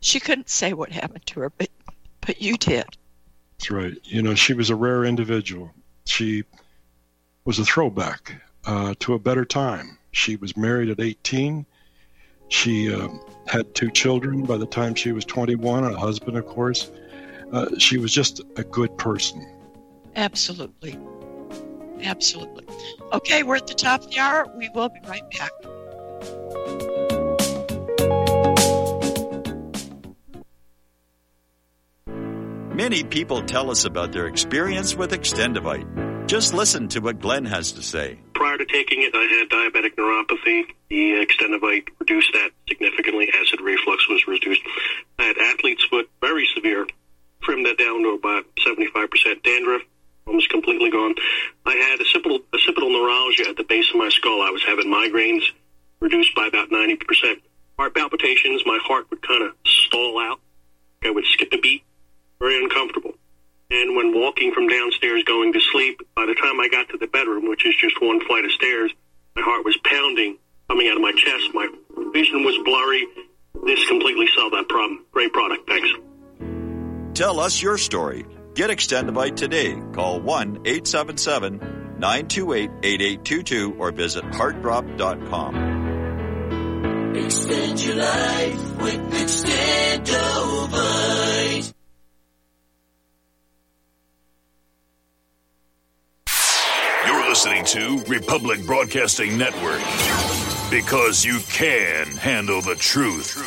she couldn't say what happened to her, but you did. That's right. She was a rare individual. She was a throwback to a better time. She was married at 18. She had 2 children by the time she was 21, a husband, of course. She was just a good person. Absolutely. Absolutely. Okay, we're at the top of the hour. We will be right back. Many people tell us about their experience with Extendivite. Just listen to what Glenn has to say. Prior to taking it, I had diabetic neuropathy. The Extendivite reduced that significantly. Acid reflux was reduced. I had athlete's foot, very severe. Trimmed that down to about 75%. Dandruff, almost completely gone. I had occipital neuralgia at the base of my skull. I was having migraines, reduced by about 90%. Heart palpitations, my heart would kind of stall out. I would skip a beat. Very uncomfortable. And when walking from downstairs going to sleep, by the time I got to the bedroom, which is just one flight of stairs, my heart was pounding, coming out of my chest. My vision was blurry. This completely solved that problem. Great product. Thanks. Tell us your story. Get Extendivite today. Call 1-877-928-8822 or visit heartdrop.com. Extend your life with Extendivite. You're listening to Republic Broadcasting Network, because you can handle the truth.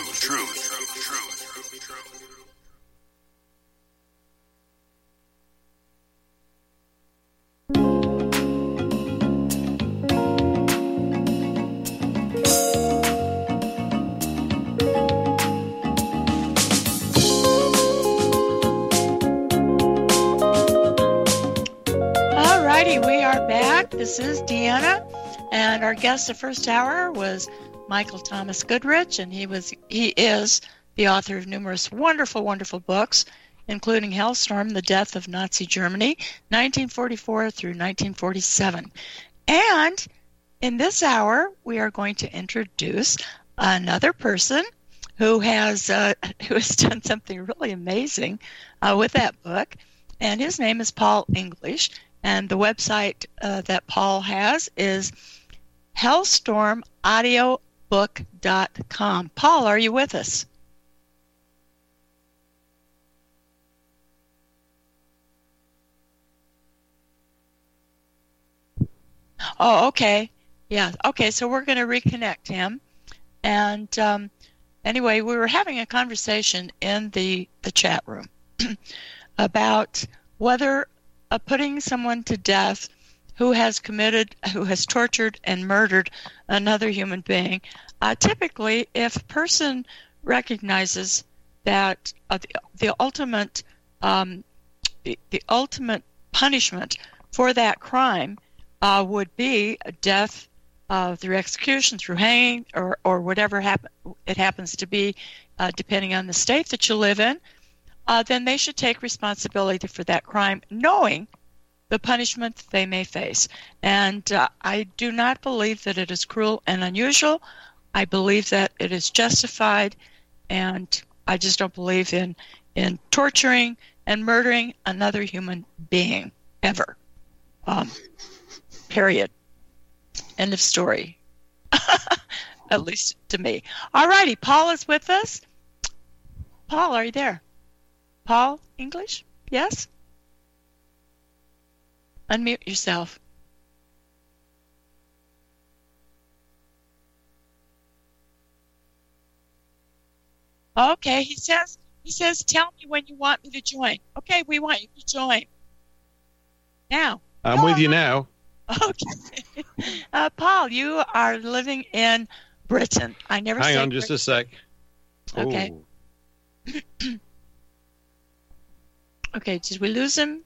This is Deanna, and our guest the first hour was Michael Thomas Goodrich, and he is the author of numerous wonderful, wonderful books, including Hellstorm, The Death of Nazi Germany, 1944 through 1947. And in this hour, we are going to introduce another person who has done something really amazing with that book, and his name is Paul English. And the website that Paul has is hellstormaudiobook.com. Paul, are you with us? Oh, okay. Yeah, okay, so we're going to reconnect him. And anyway, we were having a conversation in the chat room about whether putting someone to death who has tortured and murdered another human being. Typically, if a person recognizes that the ultimate punishment for that crime would be death through execution, through hanging, or whatever it happens to be, depending on the state that you live in, then they should take responsibility for that crime, knowing the punishment that they may face. And I do not believe that it is cruel and unusual. I believe that it is justified, and I just don't believe in torturing and murdering another human being, ever. Period. End of story. At least to me. All righty, Paul is with us. Paul, are you there? Paul English? Yes? Unmute yourself. Okay, he says, tell me when you want me to join. Okay, we want you to join. Now. I'm with you now. Okay. Paul, you are living in Britain. I never Hang said on just a sec. Okay. Okay, did we lose him?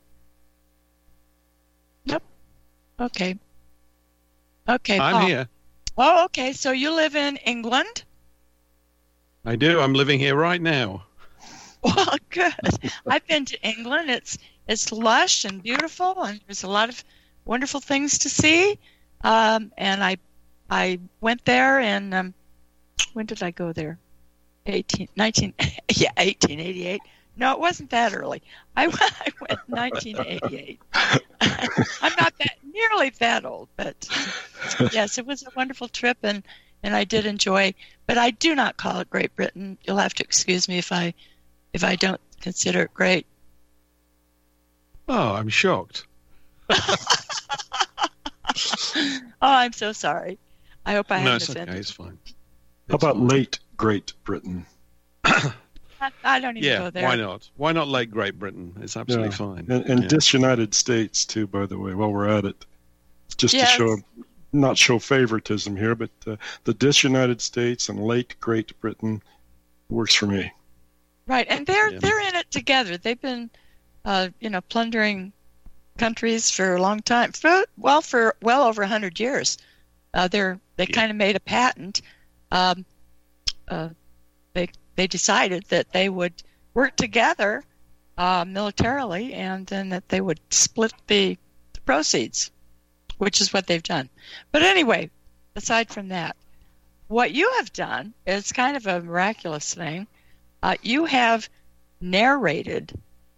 Nope. Okay. Okay, Paul. I'm here. Oh, okay. So you live in England? I do. I'm living here right now. Well, good. I've been to England. It's lush and beautiful, and there's a lot of wonderful things to see. And I went there, and when did I go there? 1888. No, it wasn't that early. I went 1988. I'm not that nearly that old, but yes, it was a wonderful trip, and I did enjoy. But I do not call it Great Britain. You'll have to excuse me if I don't consider it great. Oh, I'm shocked. Oh, I'm so sorry. I hope I haven't offended. No, it's okay. It's fine. How about late Great Britain? I don't even go there. Why not? Why not late Great Britain? It's absolutely fine. And disunited states, too, by the way, while we're at it. Just to not show favoritism here, but the disunited states and late Great Britain works for me. Right, and they're in it together. They've been, plundering countries for a long time. For well over 100 years. They kind of made a patent. They decided that they would work together militarily, and then that they would split the proceeds, which is what they've done. But anyway, aside from that, what you have done is kind of a miraculous thing. You have narrated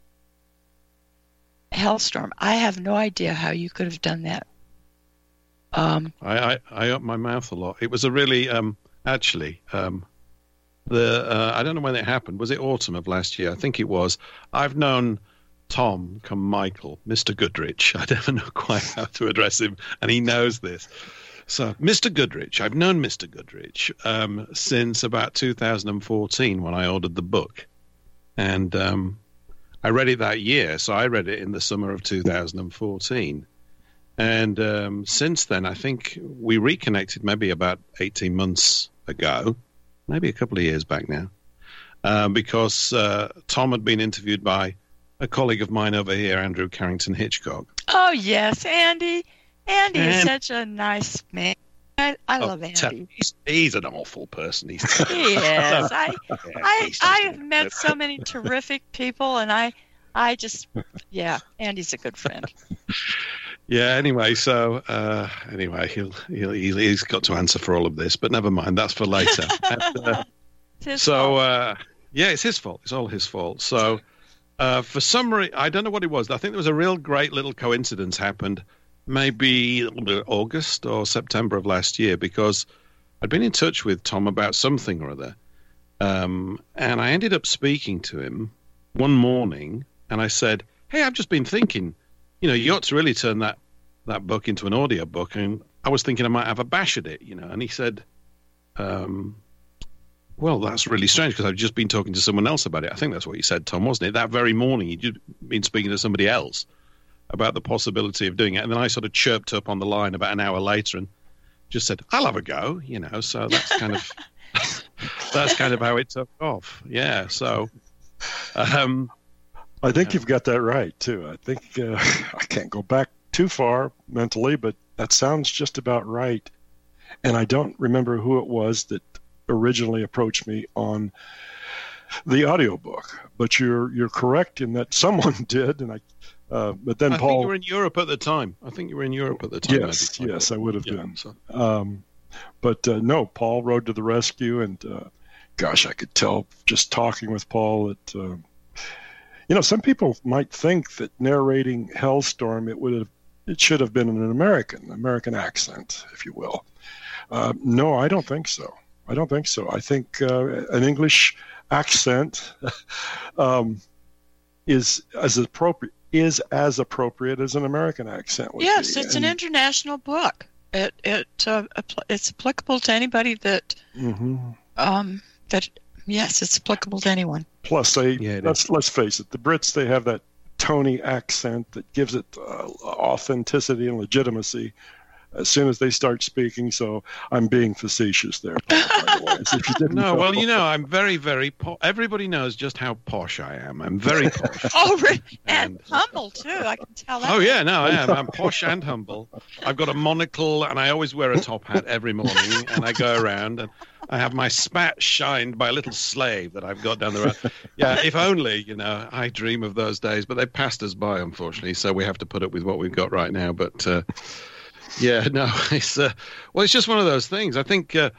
Hellstorm. I have no idea how you could have done that. I opened my mouth a lot. It was a really, I don't know when it happened. Was it autumn of last year? I think it was. I've known Tom, come Michael, Mr. Goodrich. I never know quite how to address him, and he knows this. So, Mr. Goodrich, I've known Mr. Goodrich since about 2014 when I ordered the book. And I read it that year, so I read it in the summer of 2014. And since then, I think we reconnected maybe about 18 months ago, maybe a couple of years back now, because Tom had been interviewed by a colleague of mine over here, Andrew Carrington Hitchcock. Oh, yes, Andy. Andy is such a nice man. I love Andy. He's an awful person. He is. I have met so many terrific people, and Andy's a good friend. Yeah. Anyway, so he's got to answer for all of this, but never mind. That's for later. It's his fault. It's all his fault. So, for some reason, I don't know what it was. I think there was a real great little coincidence happened, maybe August or September of last year, because I'd been in touch with Tom about something or other, and I ended up speaking to him one morning, and I said, "Hey, I've just been thinking, you ought to really turn that book into an audio book, and I was thinking I might have a bash at it, And he said, well, that's really strange because I've just been talking to someone else about it. I think that's what you said, Tom, wasn't it? That very morning, you'd been speaking to somebody else about the possibility of doing it. And then I sort of chirped up on the line about an hour later and just said, I'll have a go, So that's kind of how it took off. Yeah. So, I think you've got that right, too. I think I can't go back too far mentally, but that sounds just about right. And I don't remember who it was that originally approached me on the audiobook, but you're correct in that someone did, and but then Paul. I think you were in Europe at the time. Yes, I would have been. So. No, Paul rode to the rescue, and gosh, I could tell just talking with Paul that. Some people might think that narrating Hellstorm, it should have been in an American accent, if you will. No, I don't think so. I think an English accent is as appropriate as an American accent would be. Yes, it's an international book. It's applicable to anybody that yes, it's applicable to anyone. Plus, let's face it, the Brits, they have that Tony accent that gives it authenticity and legitimacy as soon as they start speaking. So I'm being facetious there, Paul, by the way. If you didn't know. Well, I'm very, very everybody knows just how posh I am. I'm very posh. Oh, really? And humble, too. I can tell that. Oh, yeah, no, I am. I'm posh and humble. I've got a monocle, and I always wear a top hat every morning, and I go around, and I have my spat shined by a little slave that I've got down the road. Yeah, if only, I dream of those days, but they passed us by, unfortunately, so we have to put up with what we've got right now. But, it's it's just one of those things. I think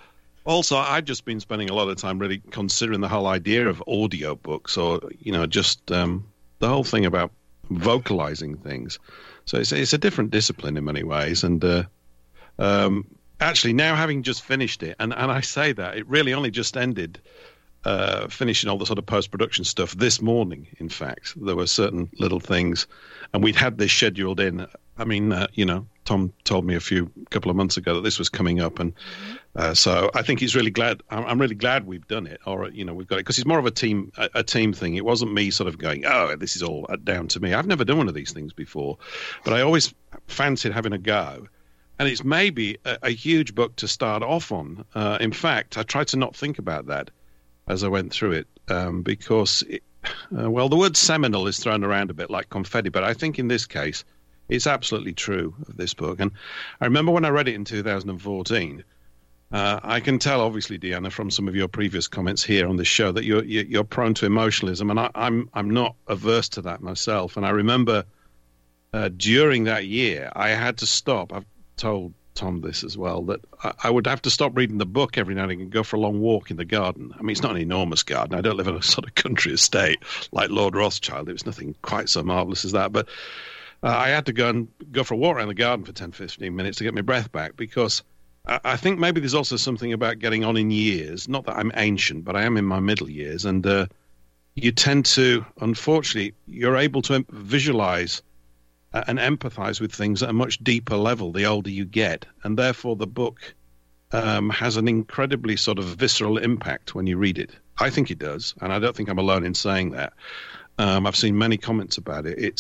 Also, I've just been spending a lot of time really considering the whole idea of audiobooks, or, just the whole thing about vocalizing things. So it's a different discipline in many ways. And actually, now having just finished it, and I say that, it really only just ended, finishing all the sort of post-production stuff this morning, in fact. There were certain little things, and we'd had this scheduled in. I mean, Tom told me a couple of months ago that this was coming up, and so I think he's really glad. I'm really glad we've done it, or we've got it, because it's more of a team thing. It wasn't me sort of going, oh, this is all down to me. I've never done one of these things before, but I always fancied having a go, and it's maybe a huge book to start off on. In fact, I tried to not think about that as I went through it, because the word seminal is thrown around a bit like confetti, but I think in this case, it's absolutely true of this book. And I remember when I read it in 2014, I can tell, obviously, Deanna, from some of your previous comments here on the show, that you're prone to emotionalism, and I'm not averse to that myself. And I remember during that year, I had to stop. I've told Tom this as well, that I would have to stop reading the book every now and again and go for a long walk in the garden. I mean, it's not an enormous garden. I don't live in a sort of country estate like Lord Rothschild. It was nothing quite so marvellous as that, but I had to go for a walk around the garden for 10, 15 minutes to get my breath back, because I think maybe there's also something about getting on in years. Not that I'm ancient, but I am in my middle years. And you tend to, unfortunately, you're able to visualize and empathize with things at a much deeper level the older you get. And therefore, the book has an incredibly sort of visceral impact when you read it. I think it does. And I don't think I'm alone in saying that. I've seen many comments about it.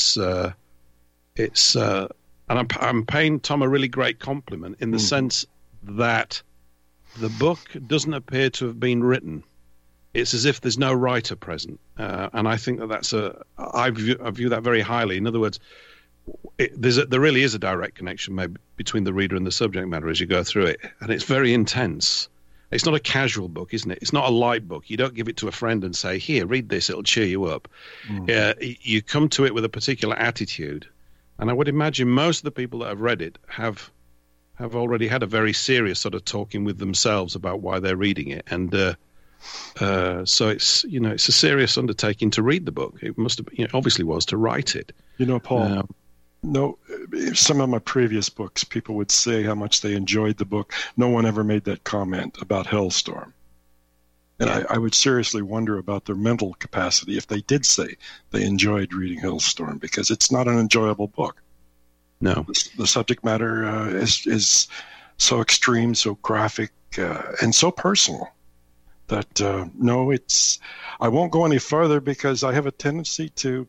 And I'm paying Tom a really great compliment in the sense that the book doesn't appear to have been written. It's as if there's no writer present, and I think I view that very highly. In other words, there really is a direct connection maybe between the reader and the subject matter as you go through it, and it's very intense. It's not a casual book, isn't it? It's not a light book. You don't give it to a friend and say, "Here, read this; it'll cheer you up." You come to it with a particular attitude. And I would imagine most of the people that have read it have already had a very serious sort of talking with themselves about why they're reading it. And so it's a serious undertaking to read the book. It must have obviously was to write it. Paul, some of my previous books, people would say how much they enjoyed the book. No one ever made that comment about Hellstorm. And I would seriously wonder about their mental capacity if they did say they enjoyed reading Hellstorm, because it's not an enjoyable book. No. The subject matter is so extreme, so graphic, and so personal that, I won't go any further because I have a tendency to,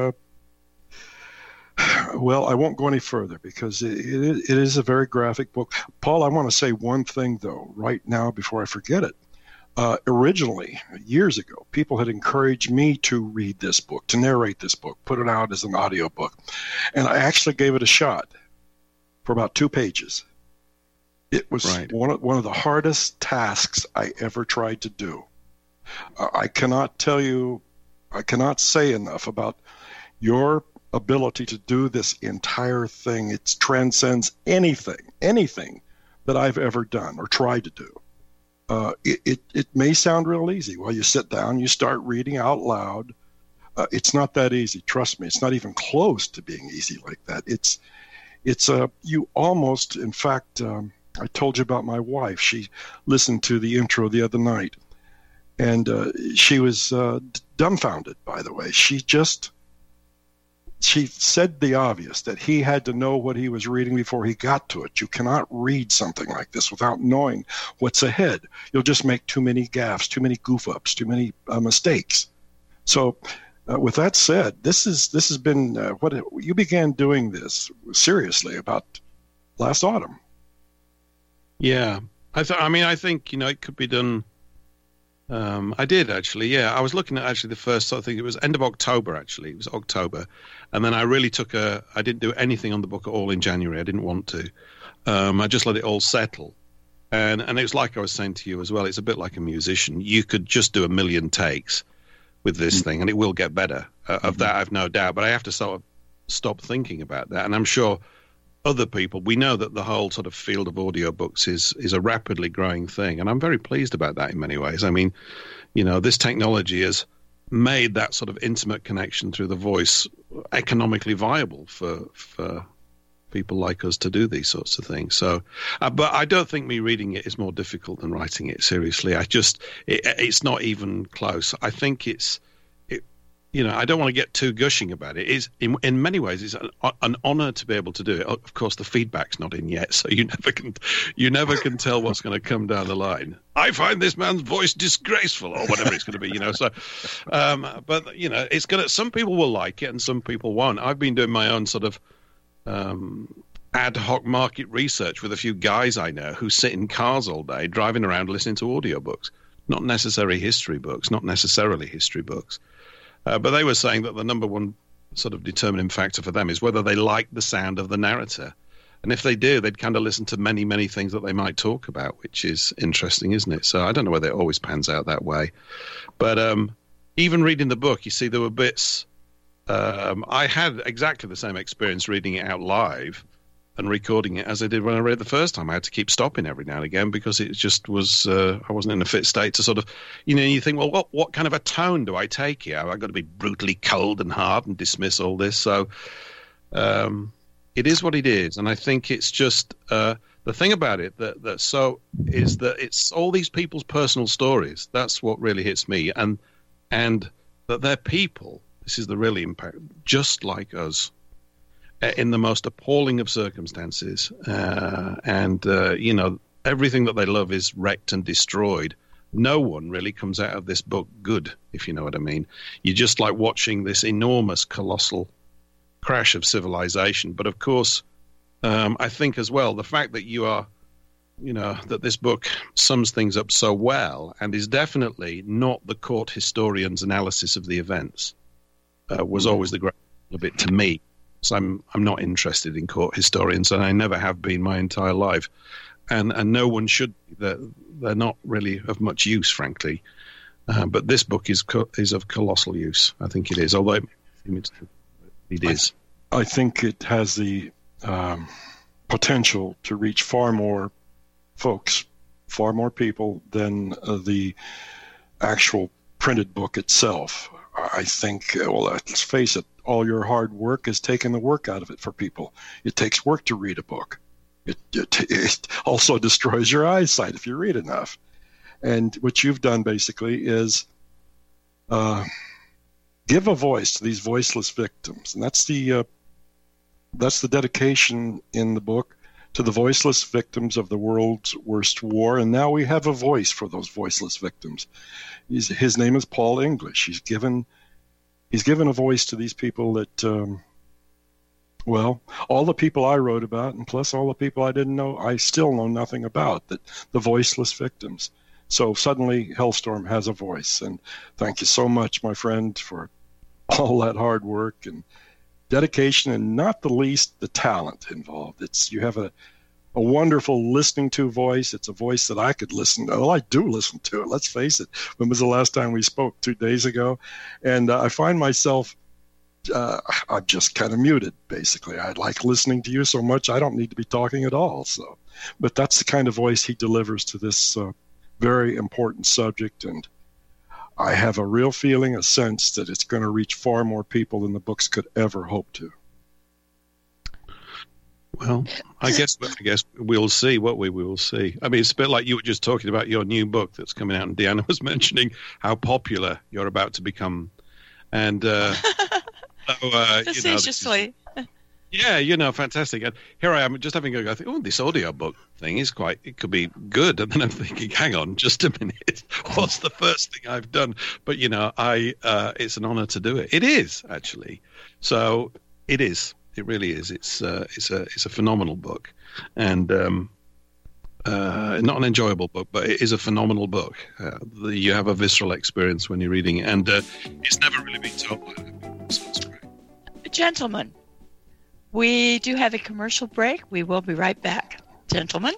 I won't go any further because it is a very graphic book. Paul, I want to say one thing, though, right now before I forget it. Originally, years ago, people had encouraged me to read this book, to narrate this book, put it out as an audiobook. And I actually gave it a shot for about 2 pages. It was one of the hardest tasks I ever tried to do. I cannot say enough about your ability to do this entire thing. It transcends anything that I've ever done or tried to do. It may sound real easy. Well, you sit down, you start reading out loud. It's not that easy. Trust me, it's not even close to being easy like that. You almost, in fact, I told you about my wife. She listened to the intro the other night, and she was dumbfounded, by the way. She said the obvious, that he had to know what he was reading before he got to it. You cannot read something like this without knowing what's ahead. You'll just make too many gaffes, too many goof-ups, too many mistakes. So with that said, this has been you began doing this seriously about last autumn. Yeah. I think, it could be done. I did actually, yeah. I was looking at the first, I think it was end of October actually. It was October. And then I really I didn't do anything on the book at all in January. I didn't want to. I just let it all settle. And it was like I was saying to you as well, it's a bit like a musician. You could just do 1 million takes with this thing and it will get better. Of that, I've no doubt. But I have to sort of stop thinking about that. And I'm sure other people. We know that the whole sort of field of audiobooks is a rapidly growing thing, and I'm very pleased about that in many ways. I mean, this technology has made that sort of intimate connection through the voice economically viable for people like us to do these sorts of things. So, but I don't think me reading it is more difficult than writing it. Seriously, it's not even close. I think I don't want to get too gushing about it. It's in many ways it's an honor to be able to do it. Of course, the feedback's not in yet, so you never can tell what's going to come down the line. I find this man's voice disgraceful, or whatever it's going to be. So, but it's gonna. Some people will like it, and some people won't. I've been doing my own sort of ad hoc market research with a few guys I know who sit in cars all day, driving around listening to audiobooks. Not necessarily history books. But they were saying that the number one sort of determining factor for them is whether they like the sound of the narrator. And if they do, they'd kind of listen to many, many things that they might talk about, which is interesting, isn't it? So I don't know whether it always pans out that way. But even reading the book, you see, there were bits. I had exactly the same experience reading it out live and recording it as I did when I read it the first time. I had to keep stopping every now and again because it just was, I wasn't in a fit state to sort of, you think, well, what kind of a tone do I take here? I've got to be brutally cold and hard and dismiss all this. So it is what it is. And I think it's just, the thing about it is that it's all these people's personal stories. That's what really hits me. And that they're people, this is the really impact, just like us, in the most appalling of circumstances, and everything that they love is wrecked and destroyed. No one really comes out of this book good, if you know what I mean. You're just like watching this enormous, colossal crash of civilization. But of course, I think as well, the fact that that this book sums things up so well and is definitely not the court historian's analysis of the events was always the great bit to me. So I'm not interested in court historians, and I never have been my entire life. And no one should. They're not really of much use, frankly. But this book is of colossal use. I think it is, although it is. I think it has the potential to reach far more folks, far more people than the actual printed book itself. I think, let's face it, all your hard work has taken the work out of it for people. It takes work to read a book. It also destroys your eyesight if you read enough. And what you've done basically is give a voice to these voiceless victims. And that's the dedication in the book to the voiceless victims of the world's worst war. And now we have a voice for those voiceless victims. His name is Paul English. He's given a voice to these people that, all the people I wrote about, and plus all the people I didn't know, I still know nothing about, the voiceless victims. So suddenly Hellstorm has a voice. And thank you so much, my friend, for all that hard work and dedication, and not the least the talent involved. You have a wonderful listening to voice. It's a voice that I could listen to. Well, I do listen to it. Let's face it. When was the last time we spoke? 2 days ago? And I find myself, I'm just kind of muted, basically. I like listening to you so much, I don't need to be talking at all. So, but that's the kind of voice he delivers to this very important subject. And I have a real feeling, a sense that it's going to reach far more people than the books could ever hope to. Well, I guess we'll see what we will see. I mean, it's a bit like you were just talking about your new book that's coming out, and Deanna was mentioning how popular you're about to become. And facetiously. Fantastic. And here I am just having a go. I think, this audiobook thing it could be good. And then I'm thinking, hang on, just a minute. What's the first thing I've done? But, it's an honor to do it. It is, actually. So it is. It really is. It's a phenomenal book, and not an enjoyable book, but it is a phenomenal book. You have a visceral experience when you're reading it, and it's never really been told like that. So it's great. Gentlemen, we do have a commercial break. We will be right back. Gentlemen.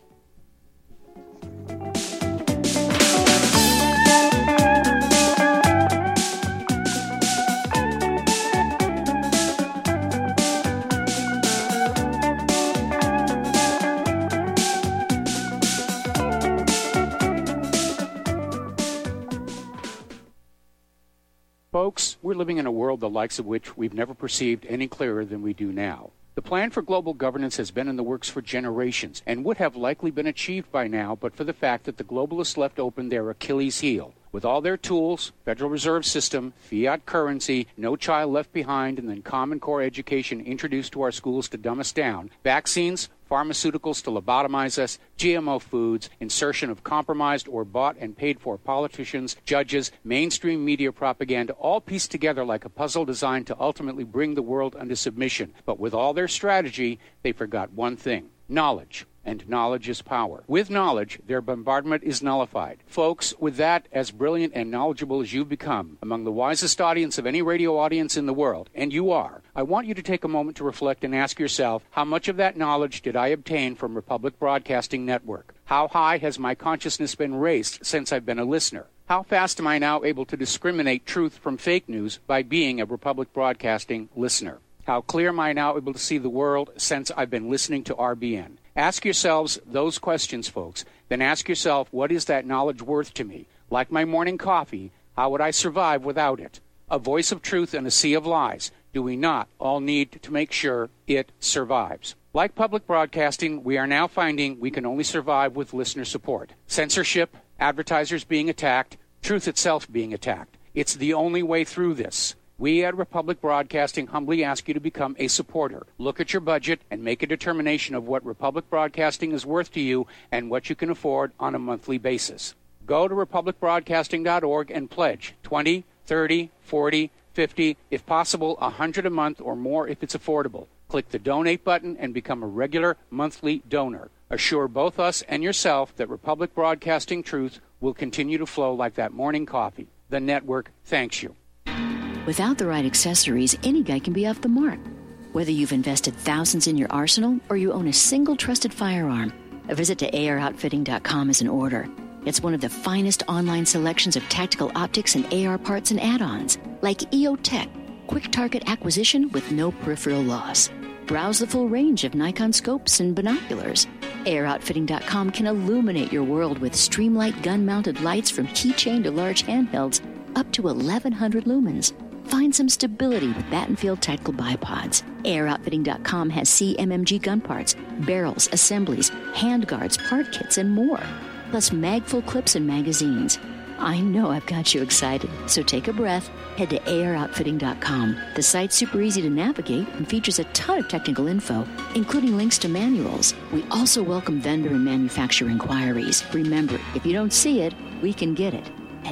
Folks, we're living in a world the likes of which we've never perceived any clearer than we do now. The plan for global governance has been in the works for generations and would have likely been achieved by now but for the fact that the globalists left open their Achilles heel. With all their tools, Federal Reserve System, fiat currency, no child left behind, and then Common Core education introduced to our schools to dumb us down, vaccines, pharmaceuticals to lobotomize us, GMO foods, insertion of compromised or bought and paid for politicians, judges, mainstream media propaganda, all pieced together like a puzzle designed to ultimately bring the world under submission. But with all their strategy, they forgot one thing: knowledge. And knowledge is power. With knowledge, their bombardment is nullified. Folks, with that, as brilliant and knowledgeable as you've become, among the wisest audience of any radio audience in the world, and you are, I want you to take a moment to reflect and ask yourself, how much of that knowledge did I obtain from Republic Broadcasting Network? How high has my consciousness been raised since I've been a listener? How fast am I now able to discriminate truth from fake news by being a Republic Broadcasting listener? How clear am I now able to see the world since I've been listening to RBN? Ask yourselves those questions, folks. Then ask yourself, what is that knowledge worth to me? Like my morning coffee, how would I survive without it? A voice of truth in a sea of lies. Do we not all need to make sure it survives? Like public broadcasting, we are now finding we can only survive with listener support. Censorship, advertisers being attacked, truth itself being attacked. It's the only way through this. We at Republic Broadcasting humbly ask you to become a supporter. Look at your budget and make a determination of what Republic Broadcasting is worth to you and what you can afford on a monthly basis. Go to republicbroadcasting.org and pledge $20, $30, $40, $50, if possible, $100 a month or more if it's affordable. Click the donate button and become a regular monthly donor. Assure both us and yourself that Republic Broadcasting truth will continue to flow like that morning coffee. The network thanks you. Without the right accessories, any guy can be off the mark. Whether you've invested thousands in your arsenal or you own a single trusted firearm, a visit to AROutfitting.com is in order. It's one of the finest online selections of tactical optics and AR parts and add-ons, like EOTech, quick target acquisition with no peripheral loss. Browse the full range of Nikon scopes and binoculars. AROutfitting.com can illuminate your world with Streamlight gun-mounted lights from keychain to large handhelds up to 1,100 lumens. Find some stability with Battenfield Tactical Bipods. AROutfitting.com has CMMG gun parts, barrels, assemblies, handguards, part kits, and more. Plus mag-full clips and magazines. I know I've got you excited, so take a breath. Head to AROutfitting.com. The site's super easy to navigate and features a ton of technical info, including links to manuals. We also welcome vendor and manufacturer inquiries. Remember, if you don't see it, we can get it at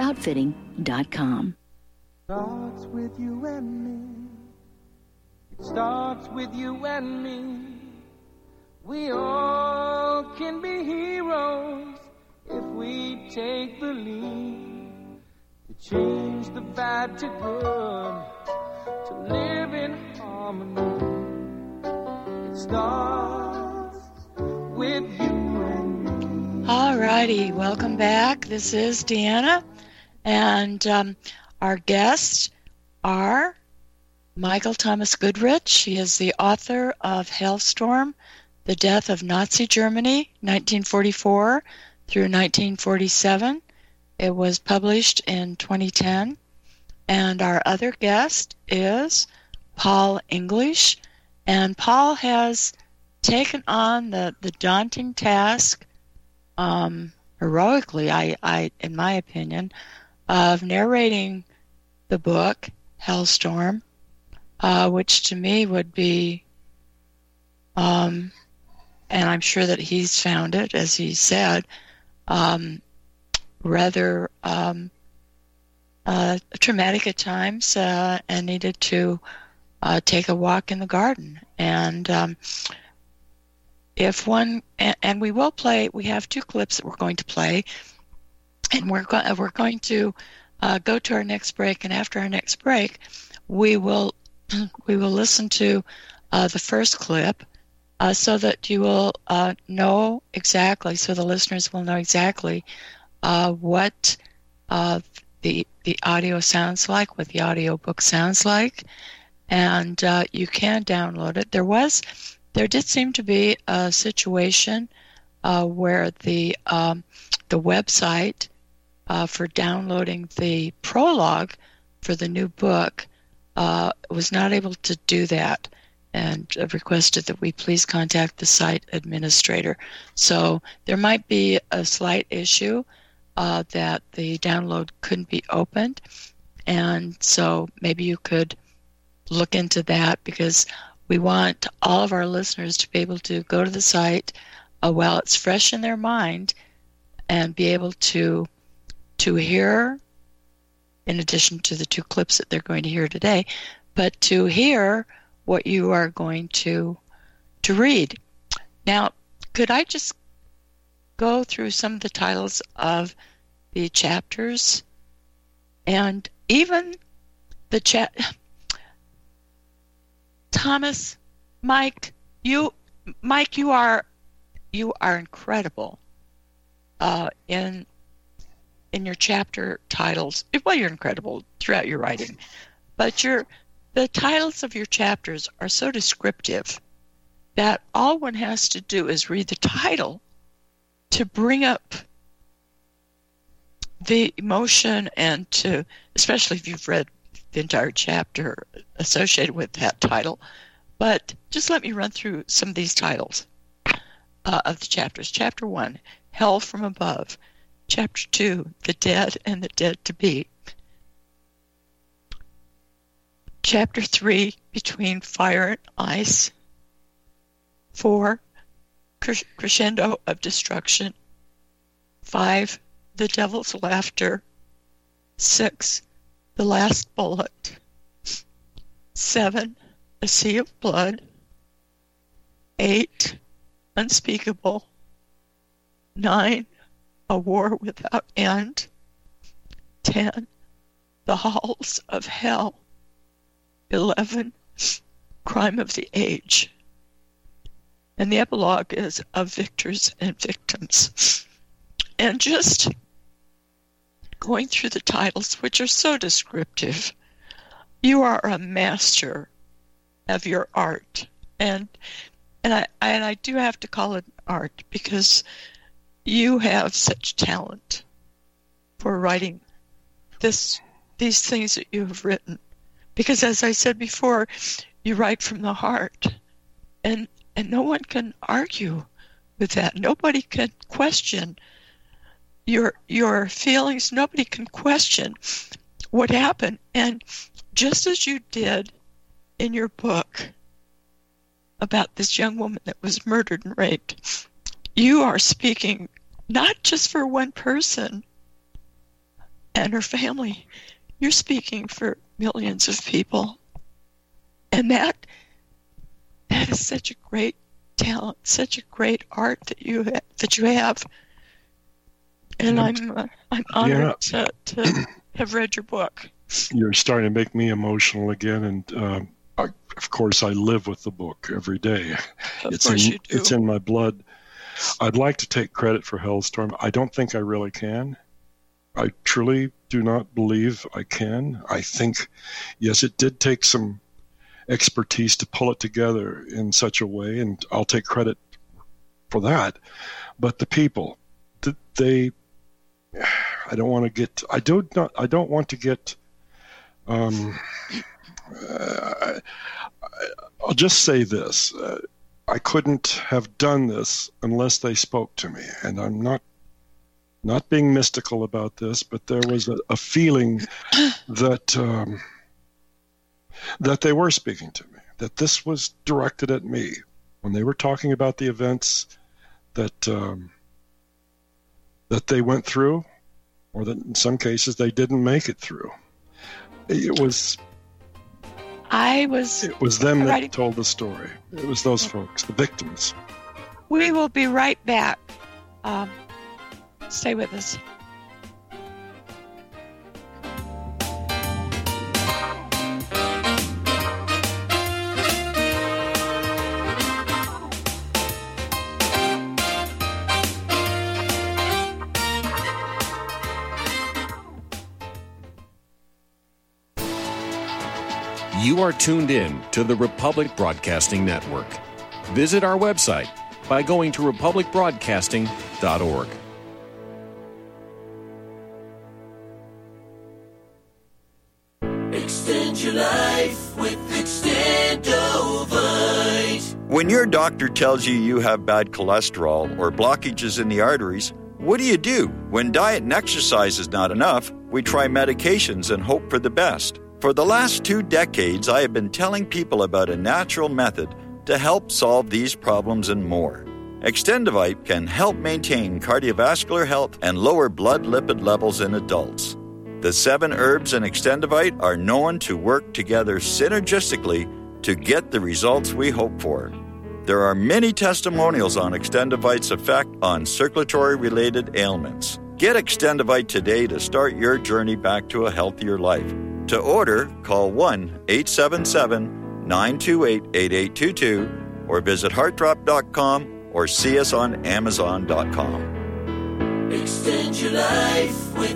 AROutfitting.com. Starts with you and me. It starts with you and me. We all can be heroes if we take the lead to change the bad to good, to live in harmony. It starts with you and me. All righty, welcome back. This is Deanna, and our guests are Michael Thomas Goodrich. He is the author of Hellstorm, The Death of Nazi Germany, 1944 through 1947. It was published in 2010. And our other guest is Paul English. And Paul has taken on the daunting task, heroically, I in my opinion, of narrating the book Hellstorm, which to me would be, and I'm sure that he's found it, as he said, rather traumatic at times, and needed to take a walk in the garden. And if one, and we will play, we have two clips that we're going to play, and we're going to go to our next break, and after our next break, we will listen to the first clip, so that you will know exactly, so the listeners will know exactly what the audio sounds like, what the audio book sounds like, and you can download it. There did seem to be a situation where the website for downloading the prologue for the new book, was not able to do that, and requested that we please contact the site administrator. So there might be a slight issue that the download couldn't be opened, and so maybe you could look into that, because we want all of our listeners to be able to go to the site while it's fresh in their mind and be able to hear, in addition to the 2 clips that they're going to hear today, but to hear what you are going to read. Now, could I just go through some of the titles of the chapters? And even the Thomas, Mike, you are incredible in your chapter titles. Well, you're incredible throughout your writing, but the titles of your chapters are so descriptive that all one has to do is read the title to bring up the emotion, and to, especially if you've read the entire chapter associated with that title. But just let me run through some of these titles of the chapters. Chapter 1, Hell from Above. Chapter 2, The Dead and the Dead to Be. Chapter 3, Between Fire and Ice. 4, Crescendo of Destruction. 5, The Devil's Laughter. 6, The Last Bullet. 7, A Sea of Blood. 8, Unspeakable. 9, A War Without End. 10, The Halls of Hell. 11, Crime of the Age. And the epilogue is Of Victors and Victims. And just going through the titles, which are so descriptive, you are a master of your art. And I do have to call it art, because you have such talent for writing these things that you have written. Because as I said before, you write from the heart, and no one can argue with that. Nobody can question your feelings. Nobody can question what happened. And just as you did in your book about this young woman that was murdered and raped, you are speaking not just for one person and her family. You're speaking for millions of people. And that is such a great talent, such a great art that you have. And I'm honored to have read your book. You're starting to make me emotional again, and of course I live with the book every day. It's in my blood. I'd like to take credit for Hellstorm. I don't think I really can. I truly do not believe I can. I think, yes, it did take some expertise to pull it together in such a way, and I'll take credit for that. But the people, I don't want to get I'll just say this. I couldn't have done this unless they spoke to me, and I'm not being mystical about this, but there was a feeling that that they were speaking to me, that this was directed at me when they were talking about the events that that they went through, or that in some cases they didn't make it through. It was them that told the story. It was those folks, the victims. We will be right back. Stay with us. You are tuned in to the Republic Broadcasting Network. Visit our website by going to republicbroadcasting.org. Extend your life with Extendovite. When your doctor tells you you have bad cholesterol or blockages in the arteries, what do? When diet and exercise is not enough, we try medications and hope for the best. For the last 2 decades, I have been telling people about a natural method to help solve these problems and more. Extendovite can help maintain cardiovascular health and lower blood lipid levels in adults. The 7 herbs in Extendovite are known to work together synergistically to get the results we hope for. There are many testimonials on Extendovite's effect on circulatory-related ailments. Get Extendovite today to start your journey back to a healthier life. To order, call 1-877-928-8822 or visit heartdrop.com or see us on amazon.com. Extend your life with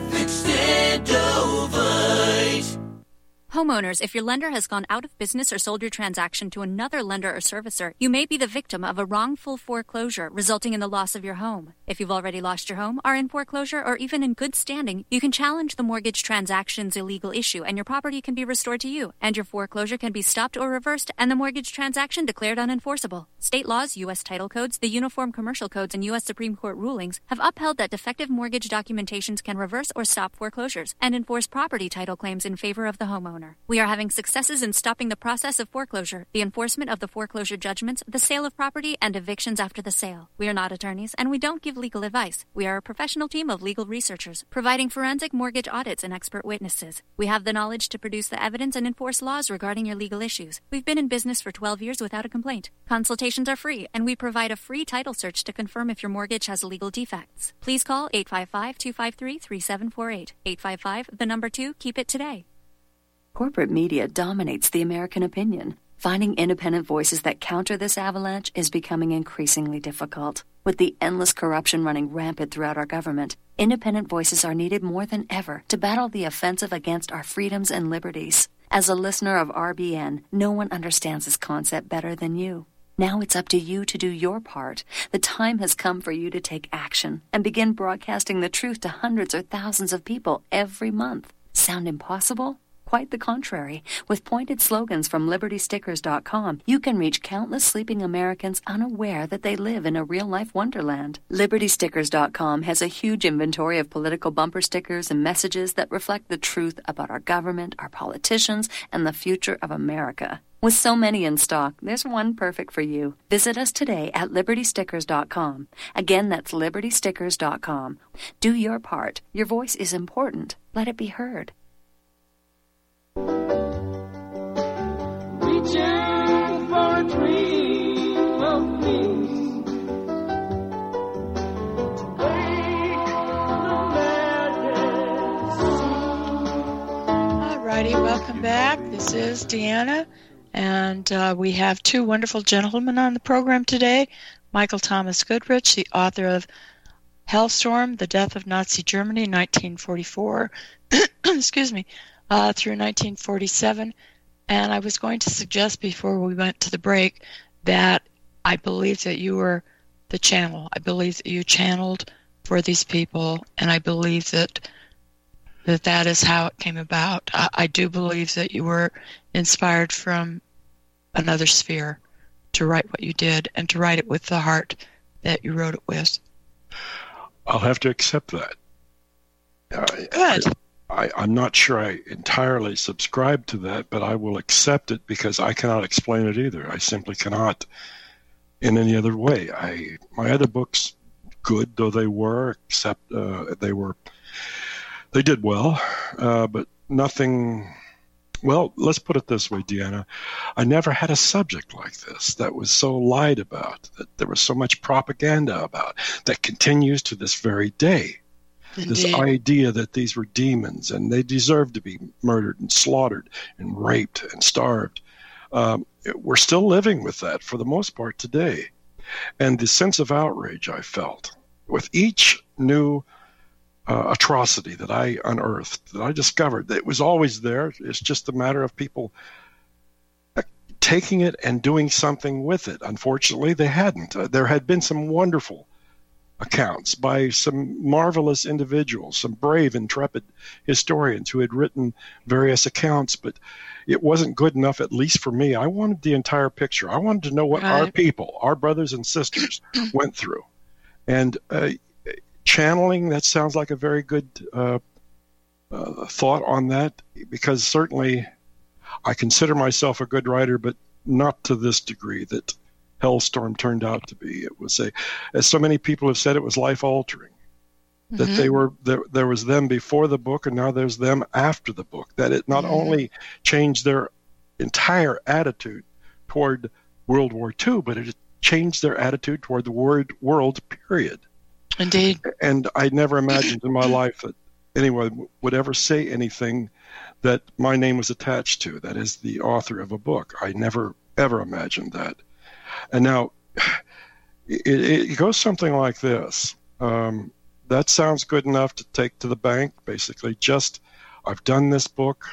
Extendovite. Homeowners, if your lender has gone out of business or sold your transaction to another lender or servicer, you may be the victim of a wrongful foreclosure resulting in the loss of your home. If you've already lost your home, are in foreclosure, or even in good standing, you can challenge the mortgage transaction's illegal issue and your property can be restored to you, and your foreclosure can be stopped or reversed and the mortgage transaction declared unenforceable. State laws, U.S. title codes, the Uniform Commercial Codes, and U.S. Supreme Court rulings have upheld that defective mortgage documentations can reverse or stop foreclosures and enforce property title claims in favor of the homeowner. We are having successes in stopping the process of foreclosure, the enforcement of the foreclosure judgments, the sale of property, and evictions after the sale. We are not attorneys, and we don't give legal advice. We are a professional team of legal researchers, providing forensic mortgage audits and expert witnesses. We have the knowledge to produce the evidence and enforce laws regarding your legal issues. We've been in business for 12 years without a complaint. Consultations are free, and we provide a free title search to confirm if your mortgage has legal defects. Please call 855-253-3748. 855, 2, keep it today. Corporate media dominates the American opinion. Finding independent voices that counter this avalanche is becoming increasingly difficult. With the endless corruption running rampant throughout our government, independent voices are needed more than ever to battle the offensive against our freedoms and liberties. As a listener of RBN, no one understands this concept better than you. Now it's up to you to do your part. The time has come for you to take action and begin broadcasting the truth to hundreds or thousands of people every month. Sound impossible? Quite the contrary. With pointed slogans from LibertyStickers.com, you can reach countless sleeping Americans unaware that they live in a real-life wonderland. LibertyStickers.com has a huge inventory of political bumper stickers and messages that reflect the truth about our government, our politicians, and the future of America. With so many in stock, there's one perfect for you. Visit us today at LibertyStickers.com. Again, that's LibertyStickers.com. Do your part. Your voice is important. Let it be heard. Reaching for a dream of peace. Alrighty, welcome back. This is Deanna, and we have 2 wonderful gentlemen on the program today. Michael Thomas Goodrich, the author of Hellstorm, The Death of Nazi Germany, 1944, excuse me, through 1947. And I was going to suggest before we went to the break that I believe that you were the channel. I believe that you channeled for these people, and I believe that is how it came about. I do believe that you were inspired from another sphere to write what you did, and to write it with the heart that you wrote it with. I'll have to accept that. Good. I'm not sure I entirely subscribe to that, but I will accept it because I cannot explain it either. I simply cannot in any other way. My other books, good though they were, except they did well, but nothing. Well, let's put it this way, Deanna. I never had a subject like this that was so lied about, that there was so much propaganda about, that continues to this very day. Indeed. This idea that these were demons and they deserved to be murdered and slaughtered and raped and starved. We're still living with that for the most part today. And the sense of outrage I felt with each new atrocity that I unearthed, that I discovered, that it was always there. It's just a matter of people taking it and doing something with it. Unfortunately, they hadn't. There had been some wonderful accounts by some marvelous individuals, some brave, intrepid historians who had written various accounts, but it wasn't good enough, at least for me. I wanted the entire picture. I wanted to know what our people, our brothers and sisters, went through. And channeling, that sounds like a very good thought on that, because certainly I consider myself a good writer, but not to this degree that Hellstorm turned out to be. It was as so many people have said, it was life-altering. That they were there was them before the book, and now there's them after the book. That it not only changed their entire attitude toward World War II, but it changed their attitude toward the world, period. Indeed. And I never imagined in my life that anyone would ever say anything that my name was attached to, that is the author of a book. I never, ever imagined that. And now it goes something like this. That sounds good enough to take to the bank, basically. Just, I've done this book.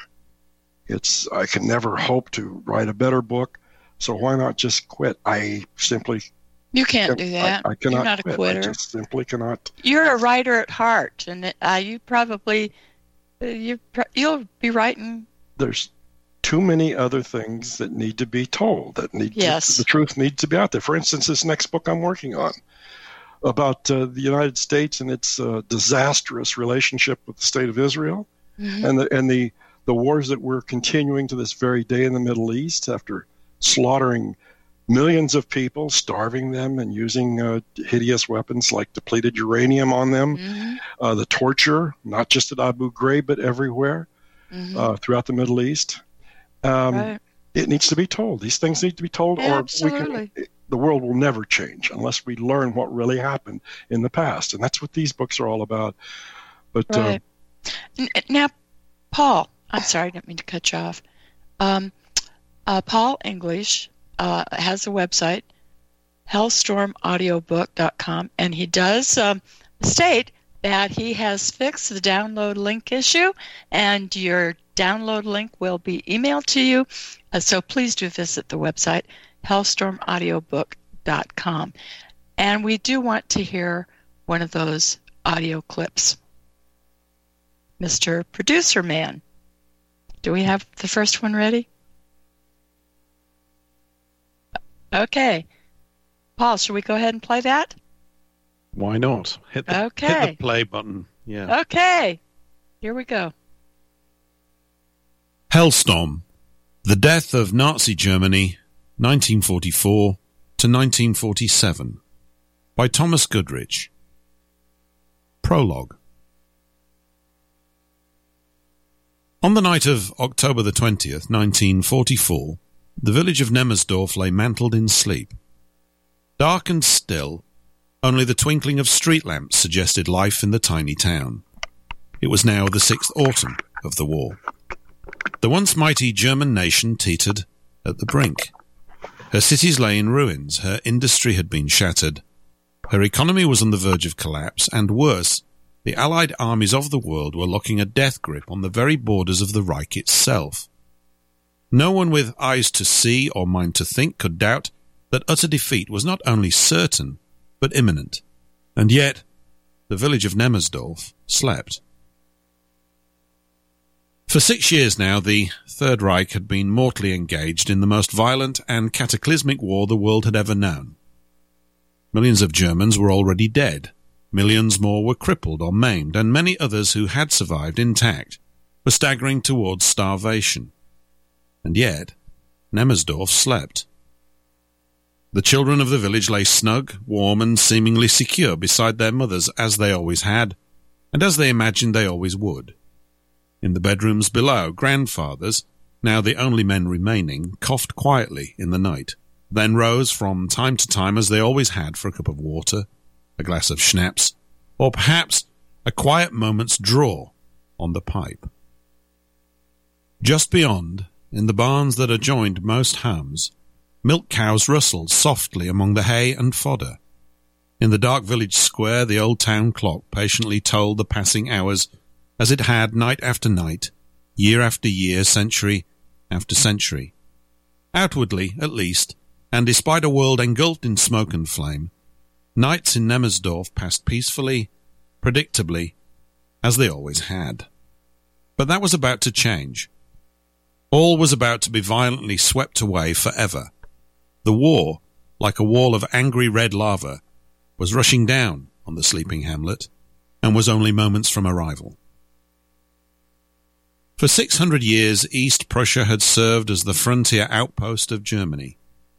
I can never hope to write a better book, so why not just quit? I simply... You can't do that. I cannot. You're not quit. a quitter. I just simply cannot. You're a writer at heart, and you probably... you'll be writing... There's too many other things that need to be told, the truth needs to be out there. For instance, this next book I'm working on, about the United States and its disastrous relationship with the state of Israel, and the wars that we're continuing to this very day in the Middle East, after slaughtering millions of people, starving them, and using hideous weapons like depleted uranium on them, the torture, not just at Abu Ghraib, but everywhere throughout the Middle East. It needs to be told. These things need to be told, or the world will never change unless we learn what really happened in the past. And that's what these books are all about. But now, Paul, I'm sorry, I didn't mean to cut you off. Paul English has a website, hellstormaudiobook.com, and he does state that he has fixed the download link issue, and your download link will be emailed to you. So please do visit the website, hellstormaudiobook.com. And we do want to hear one of those audio clips. Mr. Producer Man, do we have the first one ready? Okay. Paul, should we go ahead and play that? Why not? Hit the play button. Yeah. Okay. Here we go. Hellstorm, the death of Nazi Germany, 1944 to 1947, by Thomas Goodrich. Prologue. On the night of October the 20th, 1944, the village of Nemmersdorf lay mantled in sleep. Dark and still, only the twinkling of street lamps suggested life in the tiny town. It was now the 6th autumn of the war. The once mighty German nation teetered at the brink. Her cities lay in ruins, her industry had been shattered, her economy was on the verge of collapse, and worse, the Allied armies of the world were locking a death grip on the very borders of the Reich itself. No one with eyes to see or mind to think could doubt that utter defeat was not only certain, but imminent. And yet, the village of Nemmersdorf slept. For 6 years now, the Third Reich had been mortally engaged in the most violent and cataclysmic war the world had ever known. Millions of Germans were already dead, millions more were crippled or maimed, and many others who had survived intact were staggering towards starvation. And yet, Nemmersdorf slept. The children of the village lay snug, warm, and seemingly secure beside their mothers, as they always had, and as they imagined they always would. In the bedrooms below, grandfathers, now the only men remaining, coughed quietly in the night, then rose from time to time as they always had for a cup of water, a glass of schnapps, or perhaps a quiet moment's draw on the pipe. Just beyond, in the barns that adjoined most homes, milk cows rustled softly among the hay and fodder. In the dark village square, the old town clock patiently told the passing hours as it had night after night, year after year, century after century. Outwardly, at least, and despite a world engulfed in smoke and flame, nights in Nemmersdorf passed peacefully, predictably, as they always had. But that was about to change. All was about to be violently swept away forever. The war, like a wall of angry red lava, was rushing down on the sleeping hamlet, and was only moments from arrival. For 600 years, East Prussia had served as the frontier outpost of Germany.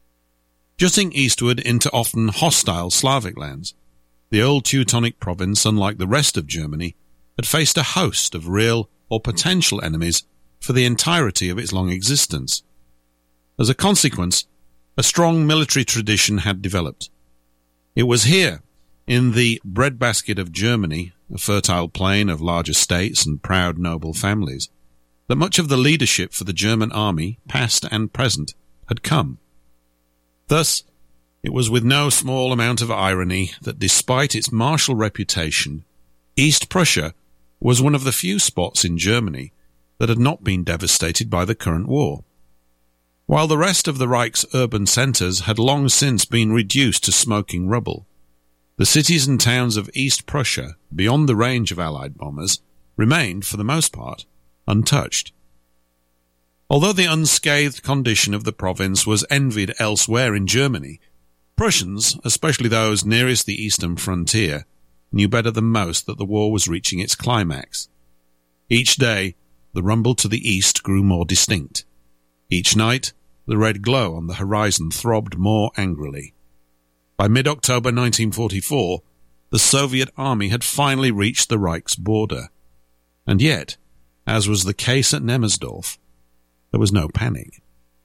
Jutting eastward into often hostile Slavic lands, the old Teutonic province, unlike the rest of Germany, had faced a host of real or potential enemies for the entirety of its long existence. As a consequence, a strong military tradition had developed. It was here, in the breadbasket of Germany, a fertile plain of large estates and proud noble families, that much of the leadership for the German army, past and present, had come. Thus, it was with no small amount of irony that despite its martial reputation, East Prussia was one of the few spots in Germany that had not been devastated by the current war. While the rest of the Reich's urban centres had long since been reduced to smoking rubble, the cities and towns of East Prussia, beyond the range of Allied bombers, remained, for the most part, untouched. Although the unscathed condition of the province was envied elsewhere in Germany, Prussians, especially those nearest the eastern frontier, knew better than most that the war was reaching its climax. Each day, the rumble to the east grew more distinct. Each night, the red glow on the horizon throbbed more angrily. By mid-October 1944, the Soviet army had finally reached the Reich's border. And yet, as was the case at Nemmersdorf, there was no panic.